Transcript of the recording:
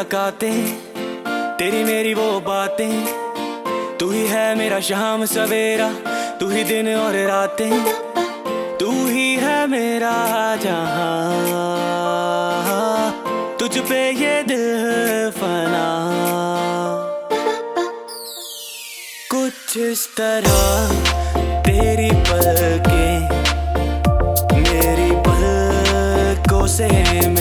मुलाकातें, तेरी मेरी वो बातें, तू ही है मेरा शाम सवेरा, तू ही दिन और रातें, तू ही है मेरा जहां, तुझ पे ये दिल फना। कुछ इस तरह तेरी पलकें मेरी पलकों से